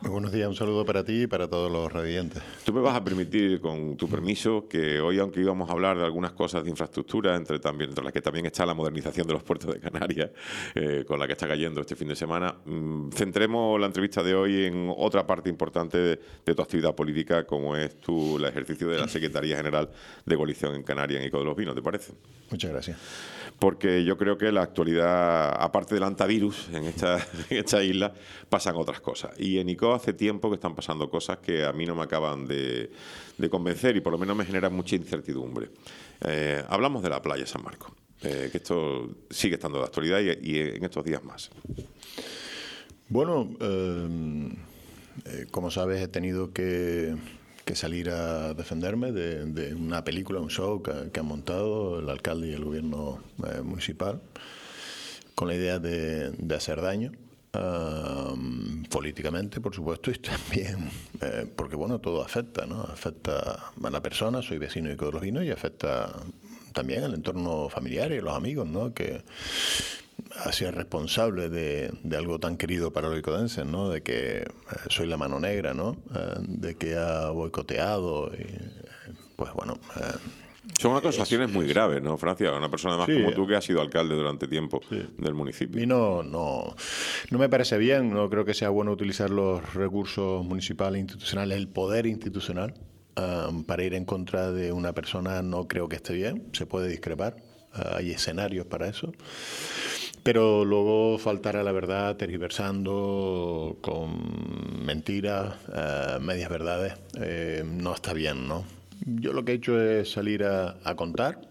Muy buenos días, un saludo para ti y para todos los radiantes. Tú me vas a permitir, con tu permiso, que hoy, aunque íbamos a hablar de algunas cosas de infraestructura, entre las que también está la modernización de los puertos de Canarias, con la que está cayendo este fin de semana, centremos la entrevista de hoy en otra parte importante de tu actividad política, como es el ejercicio de la Secretaría General de Coalición en Canarias, en Ico de los Vinos, ¿te parece? Muchas gracias. Porque yo creo que la actualidad, aparte del antivirus en esta isla, pasan otras cosas. Y en Ico hace tiempo que están pasando cosas que a mí no me acaban de convencer y por lo menos me generan mucha incertidumbre. Hablamos de la playa San Marcos, que esto sigue estando de actualidad y en estos días más. Bueno, como sabes, he tenido que salir a defenderme de una película, un show que han montado el alcalde y el gobierno municipal con la idea de hacer daño políticamente, por supuesto, y también porque bueno, todo afecta, ¿no? Afecta a la persona, soy vecino de Ico de los Vinos, y afecta también al entorno familiar y los amigos, ¿no? Que ha sido responsable de algo tan querido para los icodenses, ¿no? De que soy la mano negra, ¿no? De que ha boicoteado y, pues bueno... Son acusaciones muy graves, ¿no, Francia? Una persona además como tú que ha sido alcalde durante tiempo del municipio. Y no me parece bien, no creo que sea bueno utilizar los recursos municipales e institucionales, el poder institucional, para ir en contra de una persona. No creo que esté bien, se puede discrepar, hay escenarios para eso. Pero luego faltar a la verdad tergiversando con mentiras, medias verdades, no está bien, ¿no? Yo lo que he hecho es salir a contar,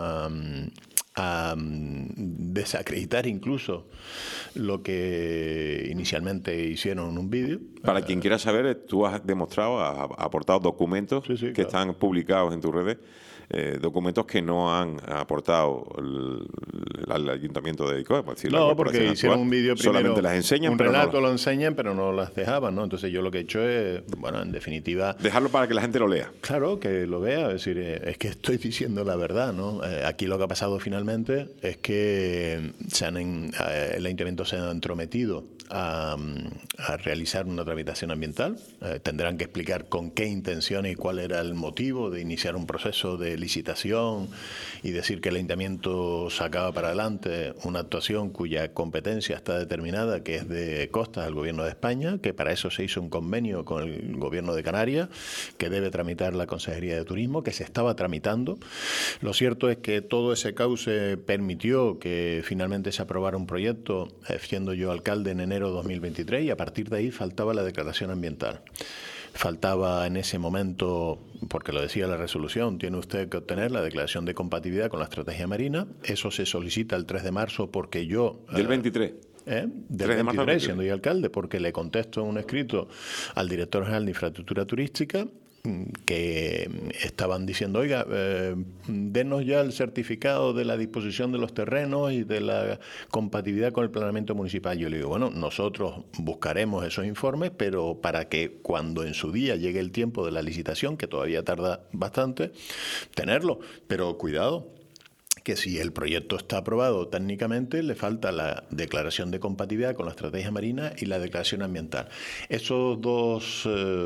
a desacreditar incluso lo que inicialmente hicieron en un vídeo. Para quien quiera saber, tú has demostrado, has aportado documentos que claro, están publicados en tus redes, documentos que no han aportado el Ayuntamiento de Ico. No, porque hicieron un vídeo primero, solamente las enseñan, un relato lo enseñan, pero no las dejaban, ¿no? Entonces yo lo que he hecho es, bueno, en definitiva... dejarlo para que la gente lo lea. Claro, que lo vea, es decir, es que estoy diciendo la verdad, ¿no? Aquí lo que ha pasado finalmente es que el Ayuntamiento se ha entrometido a realizar una tramitación ambiental. Tendrán que explicar con qué intenciones y cuál era el motivo de iniciar un proceso de licitación y decir que el Ayuntamiento sacaba para adelante una actuación cuya competencia está determinada, que es de costas al Gobierno de España, que para eso se hizo un convenio con el Gobierno de Canarias, que debe tramitar la Consejería de Turismo, que se estaba tramitando. Lo cierto es que todo ese cauce permitió que finalmente se aprobara un proyecto, siendo yo alcalde en enero de 2023, y a partir de ahí faltaba la declaración ambiental. Faltaba en ese momento, porque lo decía la resolución, tiene usted que obtener la declaración de compatibilidad con la estrategia marina. Eso se solicita el 3 de marzo porque yo... ¿Del 23? Del 23, siendo yo alcalde, porque le contesto en un escrito al director general de Infraestructura Turística que estaban diciendo, oiga, denos ya el certificado de la disposición de los terrenos y de la compatibilidad con el planeamiento municipal. Yo le digo, bueno, nosotros buscaremos esos informes, pero para que cuando en su día llegue el tiempo de la licitación, que todavía tarda bastante, tenerlo. Pero cuidado, que si el proyecto está aprobado técnicamente, le falta la declaración de compatibilidad con la estrategia marina y la declaración ambiental. Esos dos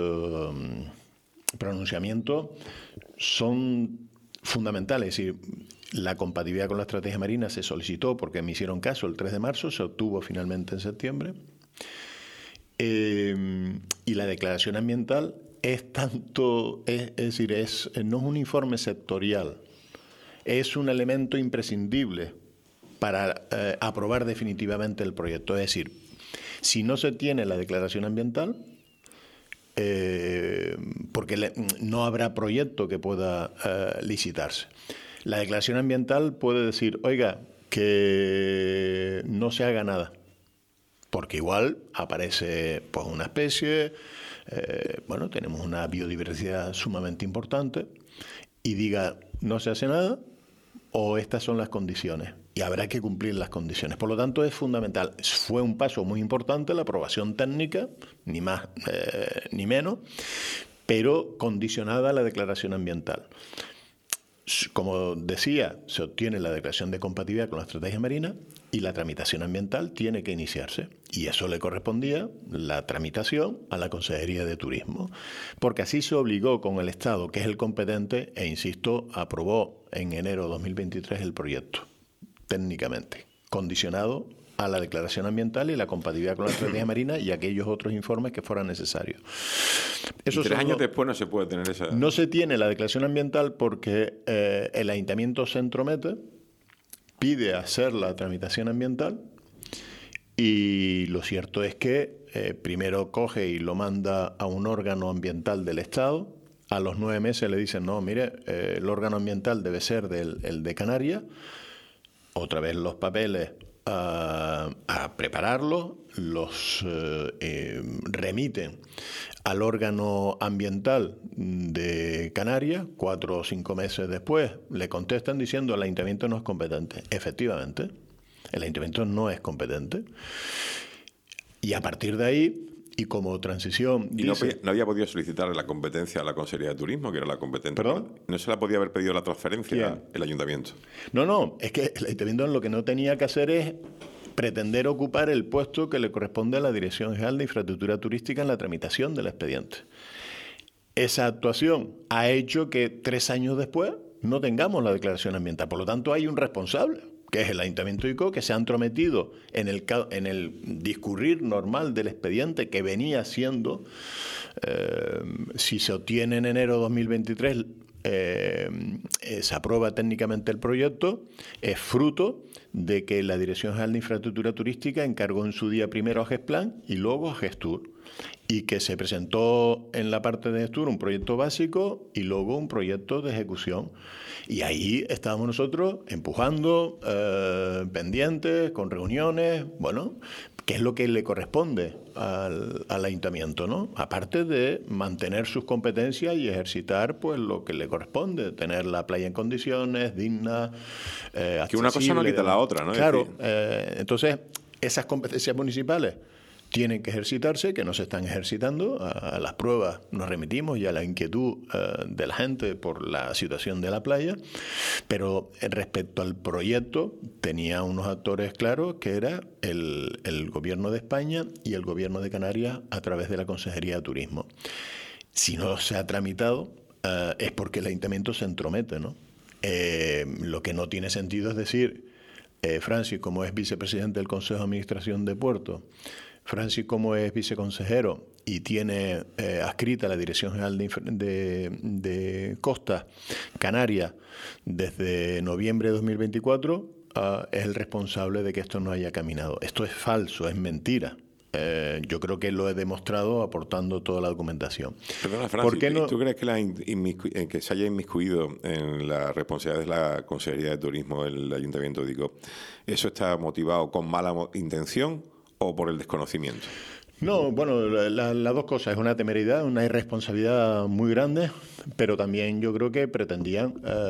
pronunciamientos son fundamentales. Es decir, la compatibilidad con la estrategia marina se solicitó porque me hicieron caso el 3 de marzo, se obtuvo finalmente en septiembre. Y la declaración ambiental no es un informe sectorial, es un elemento imprescindible para aprobar definitivamente el proyecto. Es decir, si no se tiene la declaración ambiental, porque no habrá proyecto que pueda licitarse. La declaración ambiental puede decir, oiga, que no se haga nada, porque igual aparece pues una especie, tenemos una biodiversidad sumamente importante, y diga, no se hace nada, o estas son las condiciones, y habrá que cumplir las condiciones. Por lo tanto, es fundamental. Fue un paso muy importante la aprobación técnica, ni más ni menos, pero condicionada a la declaración ambiental. Como decía, se obtiene la declaración de compatibilidad con la estrategia marina y la tramitación ambiental tiene que iniciarse. Y eso le correspondía, la tramitación, a la Consejería de Turismo. Porque así se obligó con el Estado, que es el competente, e insisto, aprobó en enero de 2023 el proyecto, técnicamente, condicionado a la declaración ambiental y la compatibilidad con la estrategia marina y aquellos otros informes que fueran necesarios. Eso 3 años después no se puede tener esa... No se tiene la declaración ambiental porque el Ayuntamiento se entromete, pide hacer la tramitación ambiental y lo cierto es que primero coge y lo manda a un órgano ambiental del Estado. A los 9 meses le dicen, no, mire, el órgano ambiental debe ser el de Canarias. Otra vez los papeles a prepararlos, los remiten al órgano ambiental de Canarias. 4 o 5 meses después le contestan diciendo el ayuntamiento no es competente. Efectivamente, el ayuntamiento no es competente. Y a partir de ahí, y como transición... ¿Y dice, no había podido solicitar la competencia a la Consejería de Turismo, que era la competente? ¿Perdón? ¿No se la podía haber pedido la transferencia el ayuntamiento? No, es que el ayuntamiento lo que no tenía que hacer es pretender ocupar el puesto que le corresponde a la Dirección General de Infraestructura Turística en la tramitación del expediente. Esa actuación ha hecho que 3 años después no tengamos la declaración ambiental. Por lo tanto, hay un responsable, que es el Ayuntamiento de ICO, que se ha entrometido en el discurrir normal del expediente que venía siendo, si se obtiene en enero de 2023, se aprueba técnicamente el proyecto, es fruto de que la Dirección General de Infraestructura Turística encargó en su día primero a Gesplan y luego a Gestur, y que se presentó en la parte de Gestur un proyecto básico y luego un proyecto de ejecución. Y ahí estábamos nosotros empujando, pendientes, con reuniones, bueno, que es lo que le corresponde al ayuntamiento, ¿no? Aparte de mantener sus competencias y ejercitar pues lo que le corresponde, tener la playa en condiciones, digna, accesible. Que una cosa no quita la otra, ¿no? Claro, entonces esas competencias municipales tienen que ejercitarse, que no se están ejercitando. A las pruebas nos remitimos y a la inquietud de la gente por la situación de la playa, pero respecto al proyecto tenía unos actores claros que era el Gobierno de España y el Gobierno de Canarias a través de la Consejería de Turismo. Si no se ha tramitado es porque el Ayuntamiento se entromete, ¿no? Lo que no tiene sentido es decir, Francis, como es vicepresidente del Consejo de Administración de Puerto, Francis, como es viceconsejero y tiene adscrita la Dirección General de Costa Canarias desde noviembre de 2024, es el responsable de que esto no haya caminado. Esto es falso, es mentira. Yo creo que lo he demostrado aportando toda la documentación. Perdona, Francis, ¿tú crees que, que se haya inmiscuido en la responsabilidad de la Consejería de Turismo del Ayuntamiento de Vigo, eso está motivado con mala intención o por el desconocimiento? No, bueno, las dos cosas. Es una temeridad, una irresponsabilidad muy grande, pero también yo creo que pretendían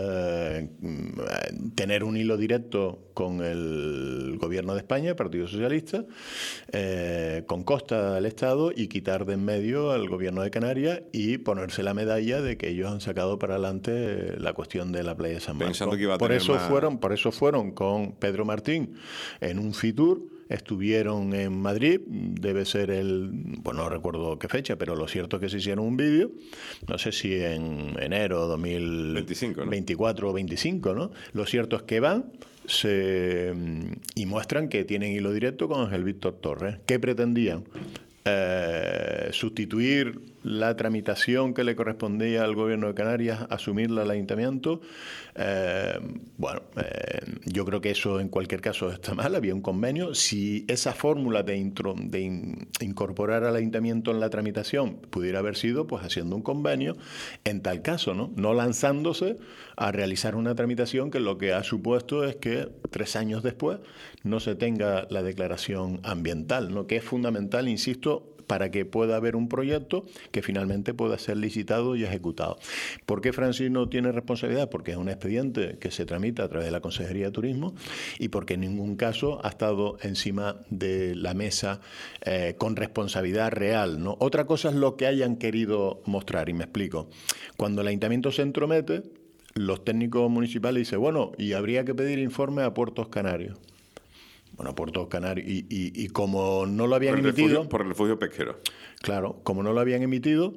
tener un hilo directo con el Gobierno de España, el Partido Socialista, con Costa del Estado, y quitar de en medio al Gobierno de Canarias y ponerse la medalla de que ellos han sacado para adelante la cuestión de la playa de San Marcos. Pensando que iba a por tener eso fueron con Pedro Martín en un Fitur. Estuvieron en Madrid, debe ser bueno, no recuerdo qué fecha, pero lo cierto es que se hicieron un vídeo, no sé si en enero de 2024 o 25, ¿no? Lo cierto es que van y muestran que tienen hilo directo con Ángel Víctor Torres. ¿Qué pretendían? Sustituir la tramitación que le correspondía al Gobierno de Canarias, asumirla al Ayuntamiento. Yo creo que eso en cualquier caso está mal. Había un convenio. Si esa fórmula de incorporar al Ayuntamiento en la tramitación pudiera haber sido pues haciendo un convenio, en tal caso, no lanzándose a realizar una tramitación que lo que ha supuesto es que 3 años después no se tenga la declaración ambiental, ¿no? Que es fundamental, insisto, para que pueda haber un proyecto que finalmente pueda ser licitado y ejecutado. ¿Por qué Francis no tiene responsabilidad? Porque es un expediente que se tramita a través de la Consejería de Turismo y porque en ningún caso ha estado encima de la mesa con responsabilidad real, ¿no? Otra cosa es lo que hayan querido mostrar, y me explico. Cuando el Ayuntamiento se entromete, los técnicos municipales dicen, bueno, y habría que pedir informe a Puertos Canarios. Bueno, Puertos Canarios. Y como no lo habían emitido... Por el refugio pesquero. Claro, como no lo habían emitido,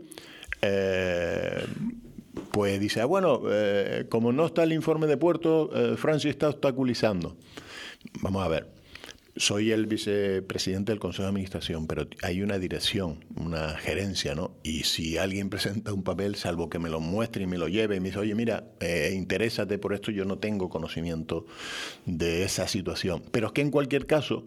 pues dice, como no está el informe de Puerto, Francia está obstaculizando. Vamos a ver. Soy el vicepresidente del Consejo de Administración, pero hay una dirección, una gerencia, ¿no? Y si alguien presenta un papel, salvo que me lo muestre y me lo lleve y me dice, oye, mira, interésate por esto, yo no tengo conocimiento de esa situación. Pero es que en cualquier caso,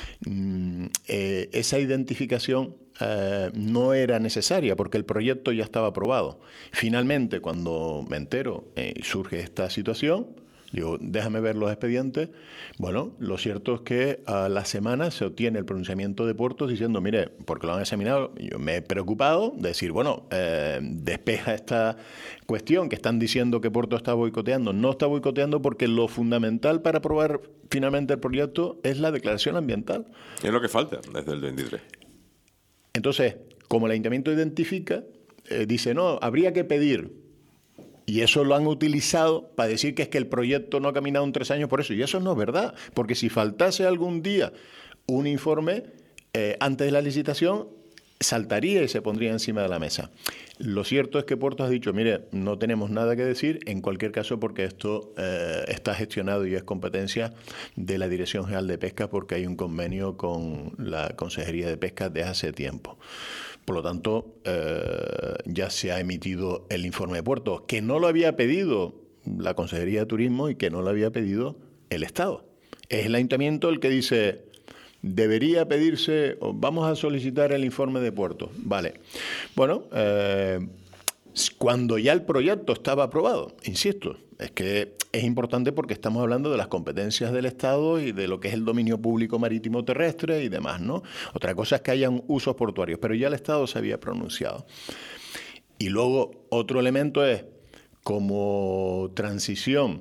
esa identificación no era necesaria porque el proyecto ya estaba aprobado. Finalmente, cuando me entero y surge esta situación, digo, déjame ver los expedientes. Bueno, lo cierto es que a la semana se obtiene el pronunciamiento de Puertos diciendo, mire, porque lo han examinado, yo me he preocupado de decir, despeja esta cuestión que están diciendo que Puertos está boicoteando. No está boicoteando porque lo fundamental para aprobar finalmente el proyecto es la declaración ambiental. Es lo que falta desde el 23. Entonces, como el ayuntamiento identifica, dice, no, habría que pedir. Y eso lo han utilizado para decir que es que el proyecto no ha caminado en 3 años por eso. Y eso no es verdad, porque si faltase algún día un informe antes de la licitación, saltaría y se pondría encima de la mesa. Lo cierto es que Puertos ha dicho, mire, no tenemos nada que decir, en cualquier caso, porque esto está gestionado y es competencia de la Dirección General de Pesca, porque hay un convenio con la Consejería de Pesca desde hace tiempo. Por lo tanto, ya se ha emitido el informe de Puertos, que no lo había pedido la Consejería de Turismo y que no lo había pedido el Estado. Es el Ayuntamiento el que dice, debería pedirse, vamos a solicitar el informe de Puertos. Vale. Bueno, cuando ya el proyecto estaba aprobado, insisto, es que es importante porque estamos hablando de las competencias del Estado y de lo que es el dominio público marítimo terrestre y demás, ¿no? Otra cosa es que hayan usos portuarios, pero ya el Estado se había pronunciado. Y luego otro elemento es, como transición,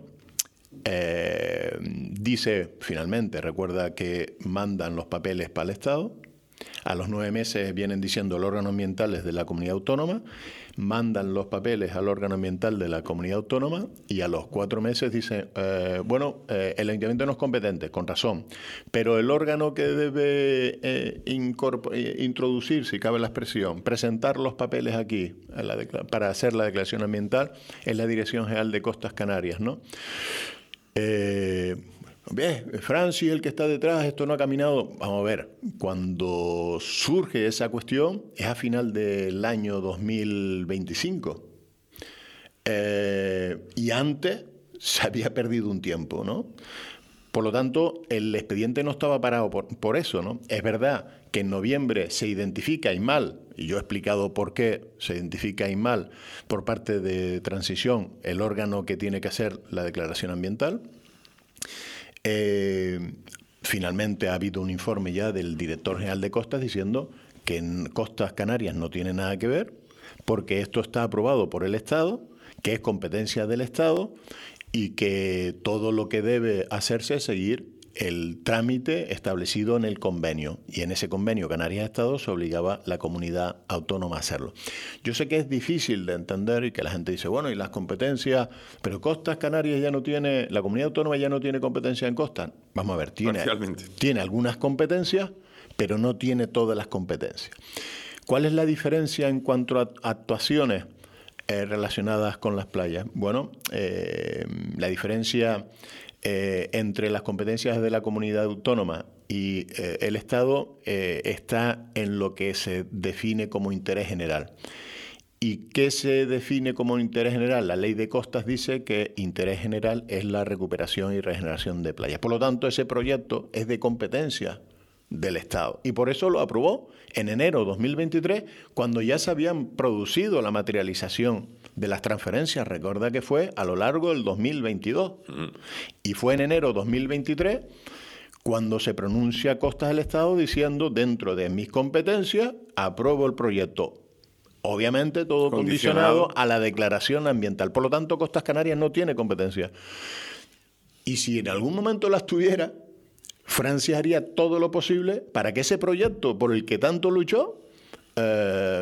dice finalmente, recuerda que mandan los papeles para el Estado, a los 9 meses vienen diciendo el órgano ambiental es de la comunidad autónoma, mandan los papeles al órgano ambiental de la comunidad autónoma y a los 4 meses dicen, el ayuntamiento no es competente, con razón, pero el órgano que debe introducir, si cabe la expresión, presentar los papeles aquí para hacer la declaración ambiental es la Dirección General de Costas Canarias, ¿no? Francia es el que está detrás, esto no ha caminado. Vamos a ver, cuando surge esa cuestión es a final del año 2025. Y antes se había perdido un tiempo, ¿no? Por lo tanto, el expediente no estaba parado por eso, ¿no? Es verdad que en noviembre se identifica INMAL, y yo he explicado por qué se identifica INMAL por parte de Transición, el órgano que tiene que hacer la declaración ambiental. Finalmente ha habido un informe ya del director general de Costas diciendo que en Costas Canarias no tiene nada que ver porque esto está aprobado por el Estado, que es competencia del Estado y que todo lo que debe hacerse es seguir el trámite establecido en el convenio. Y en ese convenio Canarias-Estado se obligaba la comunidad autónoma a hacerlo. Yo sé que es difícil de entender y que la gente dice, bueno, y las competencias, pero Costas Canarias ya no tiene, la comunidad autónoma ya no tiene competencia en costas. Vamos a ver, tiene algunas competencias, pero no tiene todas las competencias. ¿Cuál es la diferencia en cuanto a actuaciones relacionadas con las playas? Bueno, la diferencia entre las competencias de la comunidad autónoma y el Estado está en lo que se define como interés general. ¿Y qué se define como interés general? La ley de costas dice que interés general es la recuperación y regeneración de playas. Por lo tanto, ese proyecto es de competencia del Estado. Y por eso lo aprobó en enero de 2023, cuando ya se habían producido la materialización de las transferencias. Recuerda que fue a lo largo del 2022. Y fue en enero de 2023 cuando se pronuncia Costas del Estado diciendo, dentro de mis competencias, apruebo el proyecto. Obviamente todo condicionado a la declaración ambiental. Por lo tanto, Costas Canarias no tiene competencia. Y si en algún momento las tuviera, Francia haría todo lo posible para que ese proyecto por el que tanto luchó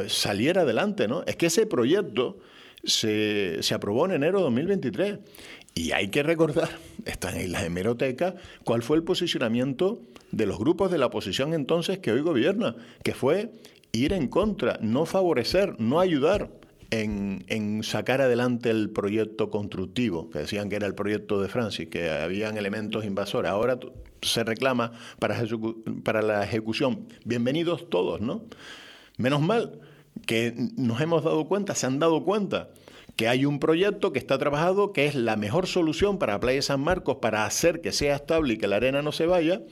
saliera adelante, ¿no? Es que ese proyecto se aprobó en enero de 2023 Y hay que recordar, están en la hemeroteca, cuál fue el posicionamiento de los grupos de la oposición entonces que hoy gobierna, que fue ir en contra, no favorecer, no ayudar en sacar adelante el proyecto constructivo, que decían que era el proyecto de Francis, que habían elementos invasores. Ahora se reclama para la ejecución. Bienvenidos todos, ¿no? Menos mal que nos hemos dado cuenta, se han dado cuenta, que hay un proyecto que está trabajado, que es la mejor solución para Playa San Marcos, para hacer que sea estable y que la arena no se vaya.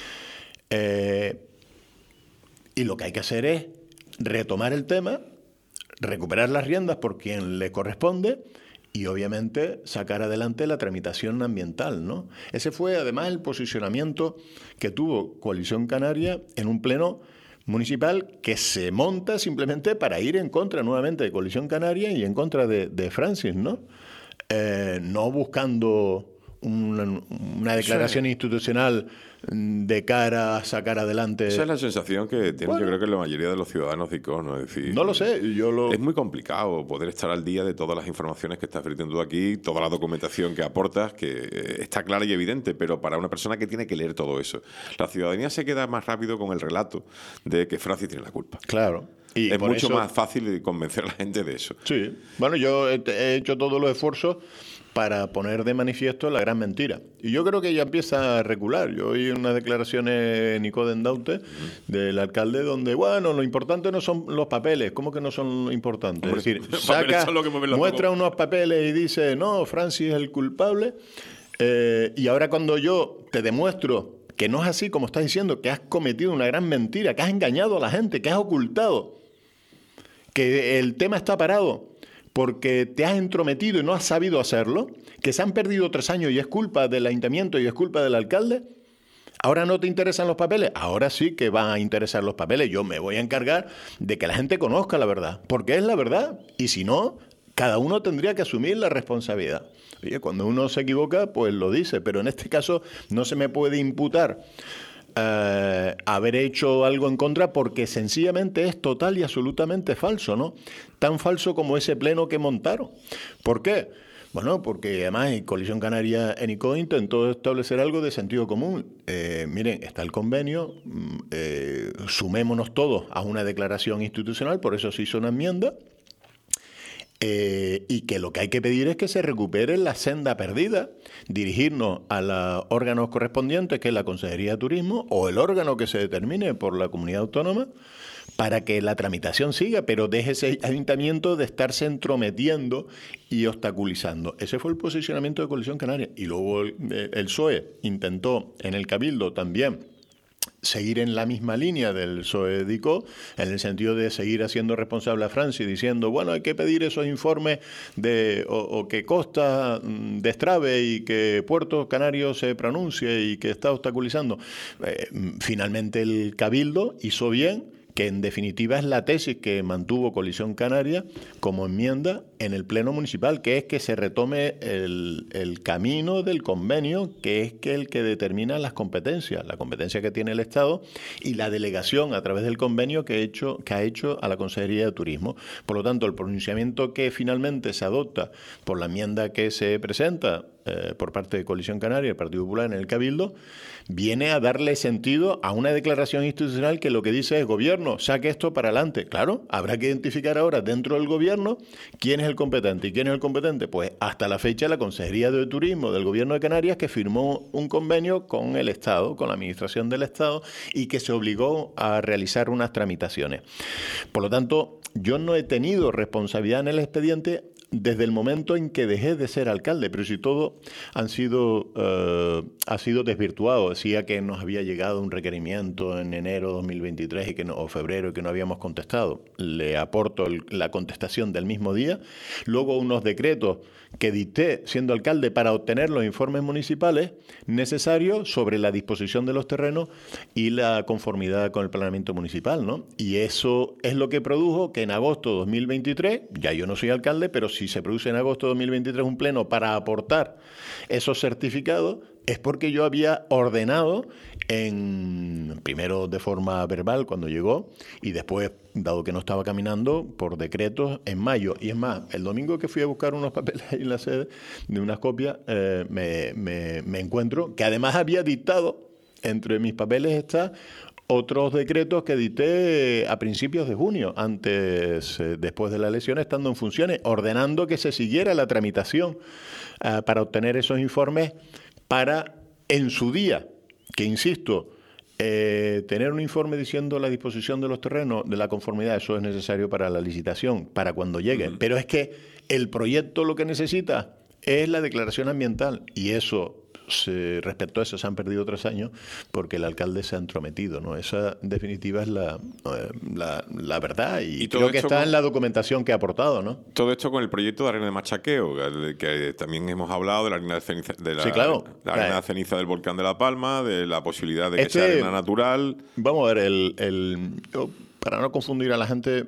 Y lo que hay que hacer es retomar el tema, recuperar las riendas por quien le corresponde y obviamente sacar adelante la tramitación ambiental, ¿no? Ese fue además el posicionamiento que tuvo Coalición Canaria en un pleno municipal que se monta simplemente para ir en contra nuevamente de Coalición Canaria y en contra de Francis, ¿no? No buscando una declaración institucional de cara a sacar adelante. Esa es la sensación que tienen, yo creo que la mayoría de los ciudadanos de ICO, ¿no? Es decir, no lo sé, es muy complicado poder estar al día de todas las informaciones que estás vertiendo aquí, toda la documentación que aportas, que está clara y evidente, pero para una persona que tiene que leer todo eso, la ciudadanía se queda más rápido con el relato de que Francis tiene la culpa. Claro. Y es mucho más fácil convencer a la gente de eso. Sí. Bueno, yo he hecho todos los esfuerzos para poner de manifiesto la gran mentira. Y yo creo que ya empieza a recular. Yo oí unas declaraciones en Nicoden Daute del alcalde donde, bueno, lo importante no son los papeles. ¿Cómo que no son lo importante? Hombre, es decir, muestra unos papeles y dice, no, Francis es el culpable. Y ahora cuando yo te demuestro que no es así como estás diciendo, que has cometido una gran mentira, que has engañado a la gente, que has ocultado, que el tema está parado porque te has entrometido y no has sabido hacerlo, que se han perdido 3 años y es culpa del ayuntamiento y es culpa del alcalde, ¿ahora no te interesan los papeles? Ahora sí que van a interesar los papeles. Yo me voy a encargar de que la gente conozca la verdad, porque es la verdad, y si no, cada uno tendría que asumir la responsabilidad. Oye, cuando uno se equivoca, pues lo dice, pero en este caso no se me puede imputar haber hecho algo en contra porque sencillamente es total y absolutamente falso, ¿no? Tan falso como ese pleno que montaron. ¿Por qué? Bueno, porque además Coalición Canaria en ICO intentó establecer algo de sentido común. Miren, está el convenio, sumémonos todos a una declaración institucional, por eso se hizo una enmienda. Y que lo que hay que pedir es que se recupere la senda perdida, dirigirnos a los órganos correspondientes, que es la Consejería de Turismo, o el órgano que se determine por la comunidad autónoma, para que la tramitación siga, pero deje ese ayuntamiento de estarse entrometiendo y obstaculizando. Ese fue el posicionamiento de Coalición Canaria. Y luego el PSOE intentó en el Cabildo también seguir en la misma línea del PSOE de ICO, en el sentido de seguir haciendo responsable a Francia y diciendo, bueno, hay que pedir esos informes o que Costa destrabe y que Puerto Canario se pronuncie y que está obstaculizando. Finalmente el Cabildo hizo bien, que en definitiva es la tesis que mantuvo Coalición Canaria como enmienda en el Pleno Municipal, que es que se retome el camino del convenio, que es el que determina las competencias, la competencia que tiene el Estado y la delegación a través del convenio que ha hecho a la Consejería de Turismo. Por lo tanto, el pronunciamiento que finalmente se adopta por la enmienda que se presenta por parte de Coalición Canaria y el Partido Popular en el Cabildo, viene a darle sentido a una declaración institucional que lo que dice es, gobierno, saque esto para adelante. Claro, habrá que identificar ahora dentro del gobierno quién es el competente. ¿Y quién es el competente? Pues hasta la fecha la Consejería de Turismo del Gobierno de Canarias, que firmó un convenio con el Estado, con la Administración del Estado, y que se obligó a realizar unas tramitaciones. Por lo tanto, yo no he tenido responsabilidad en el expediente desde el momento en que dejé de ser alcalde, pero si todo ha sido desvirtuado. Decía que nos había llegado un requerimiento en enero de 2023 o febrero y que no habíamos contestado. Le aporto la contestación del mismo día. Luego unos decretos que dicté siendo alcalde para obtener los informes municipales necesarios sobre la disposición de los terrenos y la conformidad con el planeamiento municipal, ¿no? Y eso es lo que produjo que en agosto de 2023, ya yo no soy alcalde, pero si se produce en agosto de 2023 un pleno para aportar esos certificados, es porque yo había ordenado primero de forma verbal cuando llegó y después, dado que no estaba caminando, por decretos en mayo. Y es más, el domingo que fui a buscar unos papeles ahí en la sede de unas copias, me encuentro que además había dictado, entre mis papeles está otros decretos que dicté a principios de junio, después de la elección, estando en funciones, ordenando que se siguiera la tramitación para obtener esos informes para, en su día, que insisto, tener un informe diciendo la disposición de los terrenos, de la conformidad, eso es necesario para la licitación, para cuando llegue. Pero es que el proyecto lo que necesita es la declaración ambiental y eso, respecto a eso, se han perdido 3 años porque el alcalde se ha entrometido, ¿no? Esa, en definitiva, es la verdad y creo que está en la documentación que ha aportado, ¿no? Todo esto con el proyecto de arena de machaqueo, que también hemos hablado de la arena de ceniza, sí, claro. La arena de ceniza del volcán de La Palma, de la posibilidad de que sea arena natural. Vamos a ver, para no confundir a la gente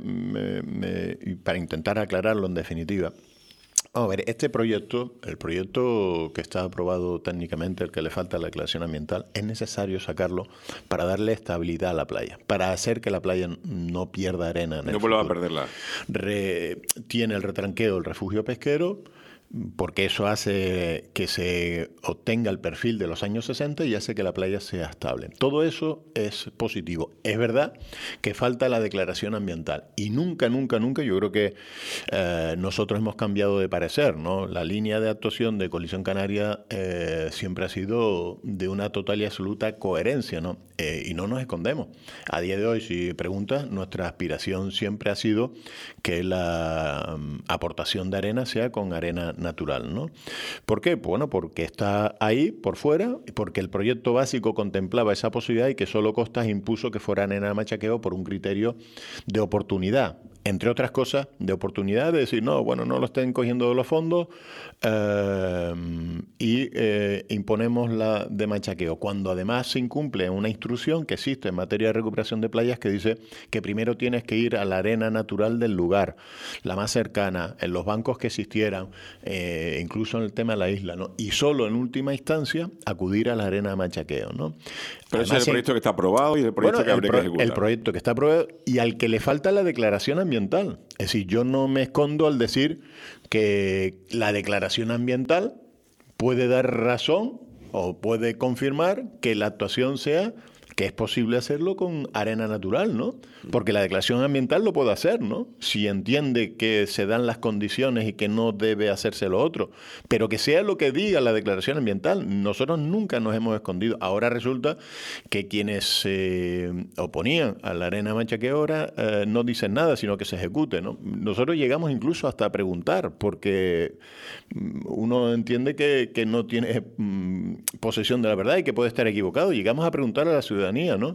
y para intentar aclararlo en definitiva. Vamos a ver, el proyecto que está aprobado técnicamente, el que le falta la declaración ambiental, es necesario sacarlo para darle estabilidad a la playa, para hacer que la playa no pierda arena en el futuro. No vuelva a perderla. Tiene el retranqueo del refugio pesquero, porque eso hace que se obtenga el perfil de los años 60 y hace que la playa sea estable. Todo eso es positivo. Es verdad que falta la declaración ambiental y nunca, yo creo que nosotros hemos cambiado de parecer, ¿no? La línea de actuación de Coalición Canaria siempre ha sido de una total y absoluta coherencia, ¿no? Y no nos escondemos. A día de hoy, si preguntas, nuestra aspiración siempre ha sido que la aportación de arena sea con arena natural, ¿no? ¿Por qué? Bueno, porque está ahí por fuera, porque el proyecto básico contemplaba esa posibilidad y que solo Costas impuso que fuera arena de machaqueo por un criterio de oportunidad. Entre otras cosas, de oportunidad de decir, no, bueno, no lo estén cogiendo de los fondos imponemos la de machaqueo, cuando además se incumple una instrucción que existe en materia de recuperación de playas que dice que primero tienes que ir a la arena natural del lugar, la más cercana, en los bancos que existieran, incluso en el tema de la isla, ¿no? Y solo en última instancia acudir a la arena de machaqueo, ¿no? Pero ese es el proyecto que está aprobado y el proyecto que habría que ejecutar. El proyecto que está aprobado y al que le falta la declaración ambiental. Es decir, yo no me escondo al decir que la declaración ambiental puede dar razón o puede confirmar que la actuación sea que es posible hacerlo con arena natural, ¿no? Porque la declaración ambiental lo puede hacer, ¿no? Si entiende que se dan las condiciones y que no debe hacerse lo otro. Pero que sea lo que diga la declaración ambiental. Nosotros nunca nos hemos escondido. Ahora resulta que quienes se oponían a la arena machaqueora no dicen nada, sino que se ejecute, ¿no? Nosotros llegamos incluso hasta a preguntar, porque uno entiende que no tiene posesión de la verdad y que puede estar equivocado. Llegamos a preguntar a la ciudadanía, ¿no?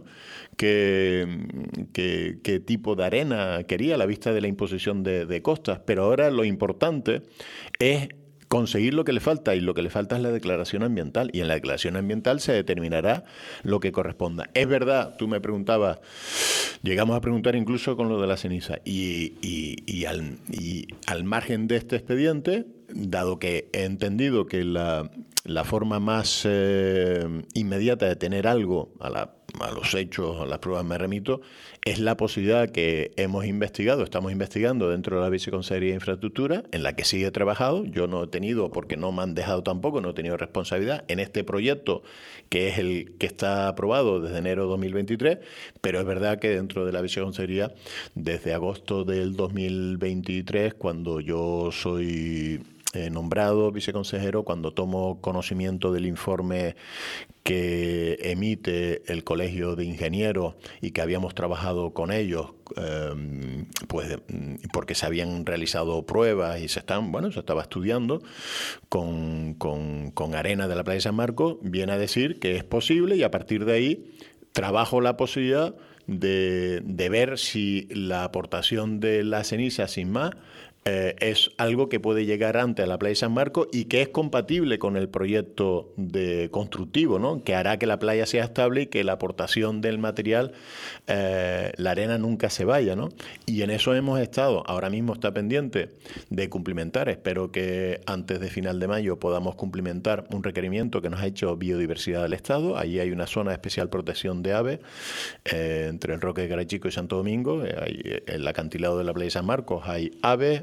¿Qué tipo de arena quería a la vista de la imposición de Costas? Pero ahora lo importante es conseguir lo que le falta, y lo que le falta es la declaración ambiental, y en la declaración ambiental se determinará lo que corresponda. Es verdad, tú me preguntabas, llegamos a preguntar incluso con lo de la ceniza, y al margen de este expediente, dado que he entendido que la forma más inmediata de tener algo a los hechos, a las pruebas me remito, es la posibilidad que estamos investigando dentro de la Viceconsejería de Infraestructura, en la que sí he trabajado. Yo no he tenido, porque no me han dejado tampoco, no he tenido responsabilidad en este proyecto, que es el que está aprobado desde enero de 2023, pero es verdad que dentro de la Viceconsejería, desde agosto del 2023, cuando yo soy nombrado viceconsejero, cuando tomo conocimiento del informe que emite el Colegio de Ingenieros y que habíamos trabajado con ellos, pues porque se habían realizado pruebas y se estaba estudiando con arena de la playa de San Marcos, viene a decir que es posible, y a partir de ahí trabajo la posibilidad de ver si la aportación de la ceniza sin más es algo que puede llegar antes a la playa de San Marcos y que es compatible con el proyecto constructivo, ¿no? Que hará que la playa sea estable y que la aportación del material, la arena nunca se vaya, ¿no? Y en eso hemos estado. Ahora mismo está pendiente de cumplimentar. Espero que antes de final de mayo podamos cumplimentar un requerimiento que nos ha hecho Biodiversidad del Estado. Allí hay una zona de especial protección de aves entre el Roque de Garachico y Santo Domingo. En el acantilado de la playa de San Marcos hay aves.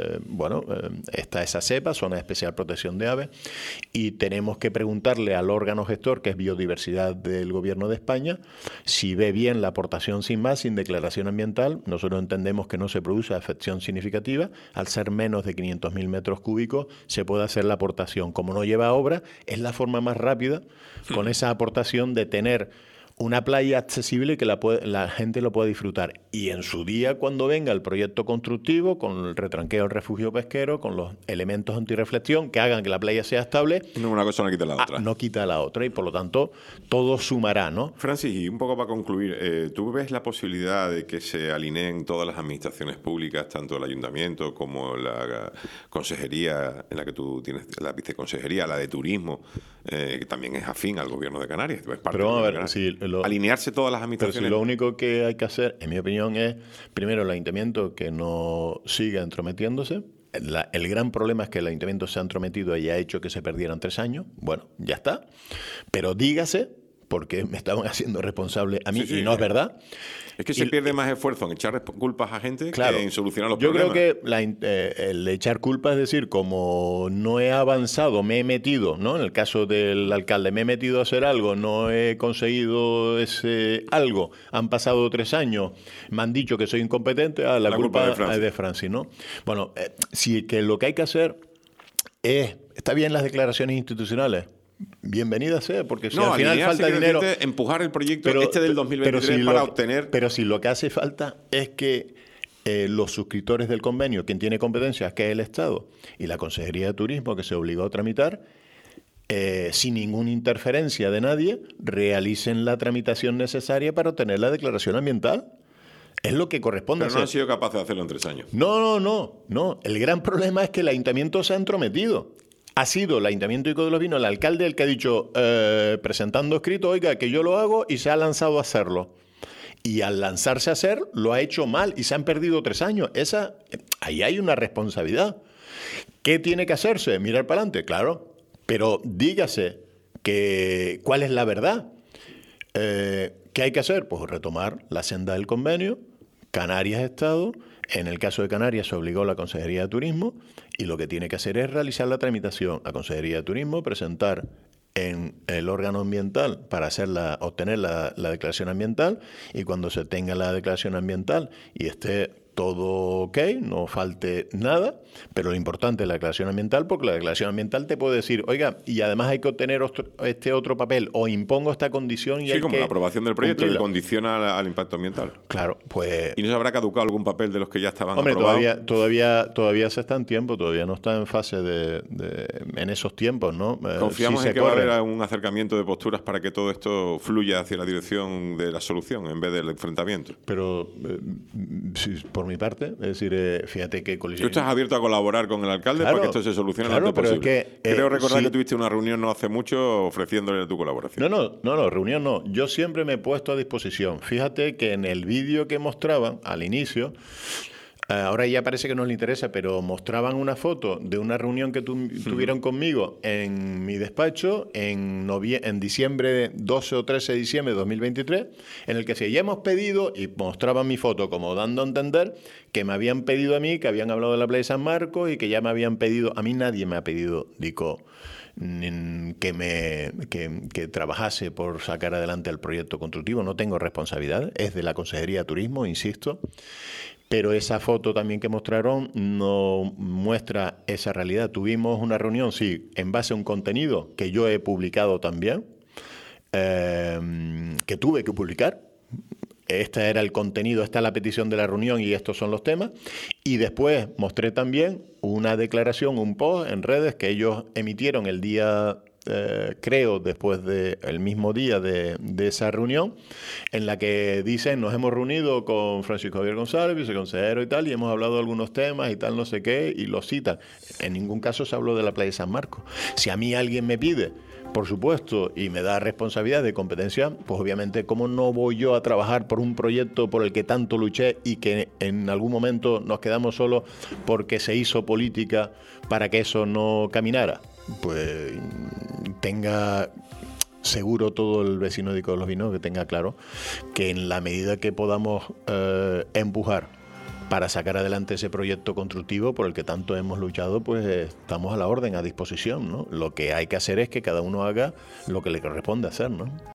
Está esa cepa, zona de especial protección de aves, y tenemos que preguntarle al órgano gestor, que es Biodiversidad del Gobierno de España, si ve bien la aportación sin más, sin declaración ambiental. Nosotros entendemos que no se produce afección significativa. Al ser menos de 500.000 metros cúbicos, se puede hacer la aportación. Como no lleva obra, es la forma más rápida, con esa aportación, de tener una playa accesible que la gente lo pueda disfrutar. Y en su día, cuando venga el proyecto constructivo, con el retranqueo del refugio pesquero, con los elementos antirreflexión que hagan que la playa sea estable... No, una cosa no quita la otra. No quita la otra, y por lo tanto todo sumará, ¿no? Francis, y un poco para concluir, ¿tú ves la posibilidad de que se alineen todas las administraciones públicas, tanto el ayuntamiento como la consejería en la que tú tienes, la viceconsejería, la de turismo, que también es afín al gobierno de Canarias? Pero vamos a ver, si alinearse todas las administraciones. Pero si lo único que hay que hacer, en mi opinión, es primero el ayuntamiento que no siga entrometiéndose. El gran problema es que el ayuntamiento se ha entrometido y ha hecho que se perdieran 3 años. Bueno, ya está. Pero dígase, porque me estaban haciendo responsable a mí, y no es verdad. Es que se pierde más esfuerzo en echar culpas a gente, claro, que en solucionar los problemas. Yo creo que el echar culpas, es decir, como no he avanzado, me he metido, ¿no? En el caso del alcalde, me he metido a hacer algo, no he conseguido ese algo, han pasado 3 años, me han dicho que soy incompetente, la culpa es de Francis, ¿no? Bueno, sí, que lo que hay que hacer es, está bien las declaraciones institucionales, bienvenida sea, porque si al final falta dinero, empujar el proyecto del 2023 para obtener... Pero si lo que hace falta es que los suscriptores del convenio, quien tiene competencias, que es el Estado, y la Consejería de Turismo, que se obligó a tramitar, sin ninguna interferencia de nadie, realicen la tramitación necesaria para obtener la declaración ambiental. Es lo que corresponde. Pero no han sido capaces de hacerlo en 3 años. No. El gran problema es que el ayuntamiento se ha entrometido. Ha sido el Ayuntamiento de Ico de los Vinos, el alcalde, el que ha dicho, presentando escrito, oiga, que yo lo hago, y se ha lanzado a hacerlo. Y al lanzarse a hacer, lo ha hecho mal y se han perdido 3 años. Ahí hay una responsabilidad. ¿Qué tiene que hacerse? Mirar para adelante, claro. Pero dígase cuál es la verdad. ¿Qué hay que hacer? Pues retomar la senda del convenio, Canarias Estado. En el caso de Canarias se obligó a la Consejería de Turismo, y lo que tiene que hacer es realizar la tramitación. La Consejería de Turismo presentar en el órgano ambiental para obtener la declaración ambiental, y cuando se tenga la declaración ambiental y esté todo ok, no falte nada, pero lo importante es la declaración ambiental, porque la declaración ambiental te puede decir, oiga, y además hay que obtener este otro papel, o impongo esta condición y sí, hay como que la aprobación del proyecto cumplirla. Que condiciona al impacto ambiental. Claro, pues... ¿Y no se habrá caducado algún papel de los que ya estaban aprobados? Todavía se está en tiempo, todavía no está en fase en esos tiempos, ¿no? Confiamos en que va a haber un acercamiento de posturas para que todo esto fluya hacia la dirección de la solución en vez del enfrentamiento. Pero, por mi parte, es decir, fíjate que colisión... ¿Tú estás abierto a colaborar con el alcalde para que esto se solucione lo antes posible? Creo recordar que tuviste una reunión no hace mucho ofreciéndole tu colaboración. No, reunión no. Yo siempre me he puesto a disposición. Fíjate que en el vídeo que mostraban al inicio, ahora ya parece que no les interesa, pero mostraban una foto de una reunión que tuvieron conmigo en mi despacho en diciembre, 12 o 13 de diciembre de 2023, en el que ya hemos pedido, y mostraban mi foto como dando a entender que me habían pedido a mí, que habían hablado de la playa de San Marcos, y que ya me habían pedido, a mí nadie me ha pedido, Dico, que trabajase por sacar adelante el proyecto constructivo. No tengo responsabilidad, es de la Consejería de Turismo, insisto. Pero esa foto también que mostraron no muestra esa realidad. Tuvimos una reunión, sí, en base a un contenido que yo he publicado también, que tuve que publicar. Este era el contenido, esta es la petición de la reunión y estos son los temas. Y después mostré también una declaración, un post en redes que ellos emitieron el día creo, después del mismo día de esa reunión, en la que dicen, nos hemos reunido con Francisco Javier González, viceconsejero y tal, y hemos hablado de algunos temas y tal, no sé qué, y lo citan. En ningún caso se habló de la playa de San Marcos. Si a mí alguien me pide, por supuesto, y me da responsabilidad de competencia, pues obviamente, ¿cómo no voy yo a trabajar por un proyecto por el que tanto luché y que en algún momento nos quedamos solos porque se hizo política para que eso no caminara? Pues tenga seguro todo el vecino de Los Vinos que tenga claro que en la medida que podamos empujar para sacar adelante ese proyecto constructivo por el que tanto hemos luchado, pues estamos a la orden, a disposición, ¿no? Lo que hay que hacer es que cada uno haga lo que le corresponde hacer, ¿no?